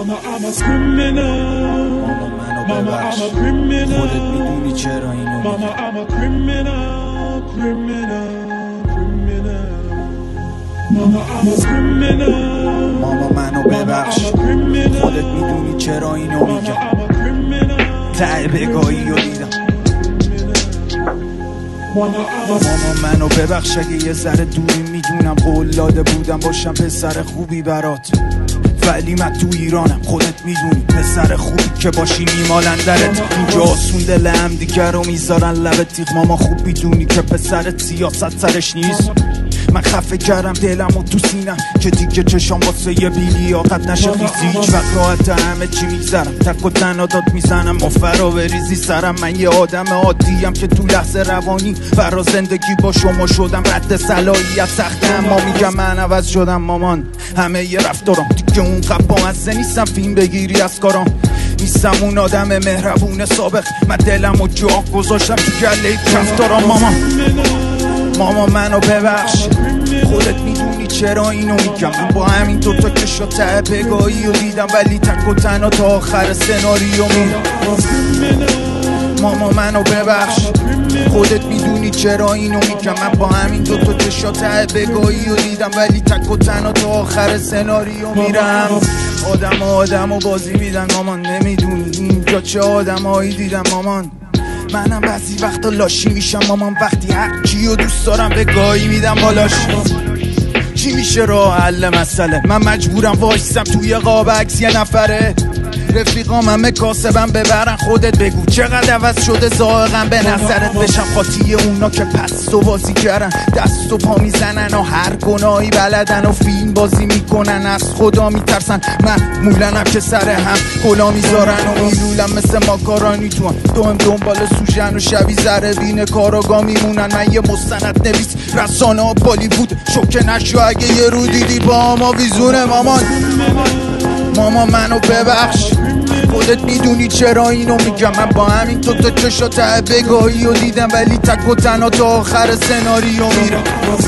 Mama I'm a criminal. Mama I'm a criminal. خودت میدونی چرا اینو Mama I'm a criminal, criminal, criminal. Mama I'm a criminal. ماما منو ببخش خودت میدونی چرا اینو میگم ته بگاهی رو دیدم ماما منو ببخش اگه یه ذره دوری میدونم قول داده بودم باشم پسر خوبی برات ولی من تو ایرانم خودت میدونی پسر خوبی که باشی میمالن درت اینجا آسون دل هم دیگر رو میذارن لبت تیغ ماما خوب میدونی که پسرت سیاست سرش نیست من خفه کردم دلم و تو سینم که دیگه چشام واسه یه بیلیاقت نشه خیزی هیچ وقت راحت همه چی میگذرم تک و تنها داد میزنم مفرا بریزی سرم من یه آدم عادیم که تو لحظه روانی برا زندگی با شما شدم رد صلاحیت سخته اما میگم من عوض شدم مامان همه یه رفتارم دیگه اون قبامزه نیستم فیلم بگیری از کارام نیستم اون آدم مهربون سابق من دلم و جا گذاشتم تو گله کفتارم ماما منو ببخش خودت میدونی چرا اینو میگم من با همین دوتا چشا ته بگاهی رو دیدم ولی تک و تنها تا آخر سناریو میرم ماما منو ببخش خودت میدونی چرا اینو میگم من با همین دوتا چشا ته بگاهی رو دیدم ولی تک و تنها تا آخر سناریو میرم آدم و بازی میدن مامان نمیدونی اینجا چه آدمایی دیدم مامان منم بعضی وقتا لاشی میشم مامان وقتی هر کیو دوست دارم به گاهی میدم بالاش چی میشه راه حل مسئله من مجبورم وایسم توی قاب عکس یه نفره رفیقام همه کاسبم ببرن خودت بگو چقدر عوض شده زائقم به نظرت بشم خاطی اونا که پس و بازی کردن دست و پا میزنن و هر گناهی بلدن و فیلم بازی میکنن از خدا میترسن معمولنم که سر هم کلا میذارن و میلولم مثل ماکارانی تو هم دنبال سوژن و شبی ذره بین کاراگاه میمونن من یه مستند نویس رسانه ها بالیوود شوکه نشو اگه یه رو دیدی با ما ویزونه ماما منو ببخش خودت میدونی چرا اینو میگم من با همین دوتا چشا ته بگاهی رو دیدم ولی تک و تنها تا آخر سناریو میرم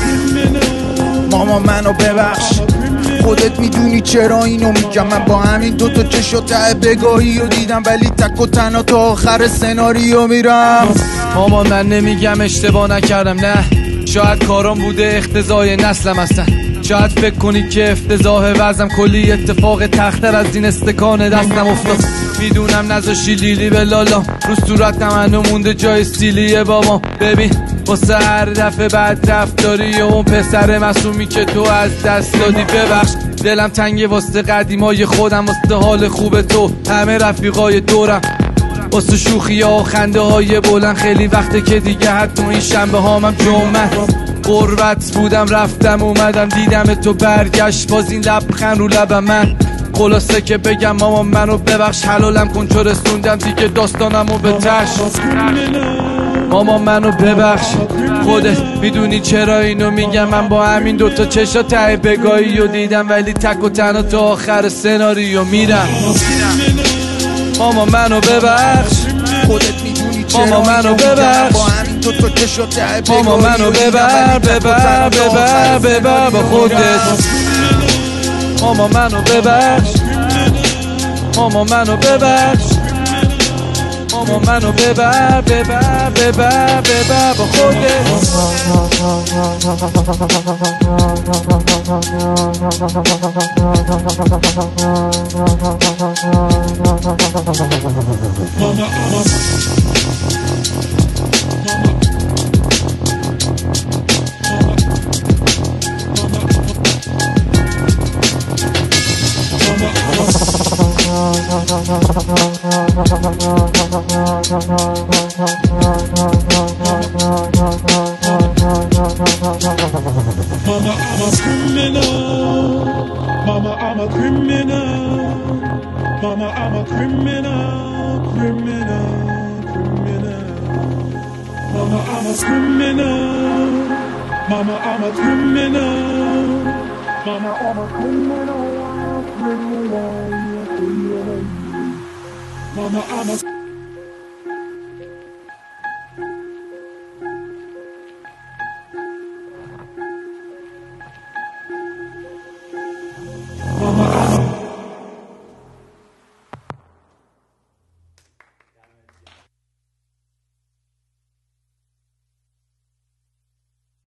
ماما منو ببخش خودت میدونی چرا اینو میگم من با همین دوتا چشا ته بگاهی رو دیدم ولی تک و تنها تا آخر سناریو میرم ماما من نمیگم اشتباه نکردم نه شاید کارام بوده اختزای نسلم هستن شاید فکر کنید که افتضاح وزم کلی اتفاق تختر از این استکان دستم افتاد میدونم نذاشی لیلی به لالا رو صورتم هنو مونده جای استیلی بابا ببین واسه هر دفعه بعد رفتاری اون پسر معصومی که تو از دست دادی ببخش دلم تنگه واسه قدیمای خودم واسه حال خوب تو همه رفیقای دورم واسه شوخی ها و خنده های بلند خیلی وقته که دیگه حتی این شنبه هامم جمعه غربت بودم رفتم اومدم دیدم تو برگشت باز این لبخند رو لبم من خلاصه که بگم ماما منو ببخش حلالم کن چو رسوندم دیگه داستانمو به تش ماما منو ببخش خودت میدونی چرا اینو میگم من با همین دوتا چشا ته بگاهی رو دیدم ولی تک و تنها تا آخر سناریو میرم ماما منو ببخش خودت میدونی ماما منو ببخش با همین دوتا چشا ته ماما منو ببر با خودت ماما منو ببخش ماما منو ببخش ماما منو ببر با خودت Mama, I'm a criminal. Mama, I'm a criminal, criminal, criminal. Mama, I'm a criminal. Mama, I'm a criminal. Mama, I'm a criminal, criminal, criminal. Mama, I'm a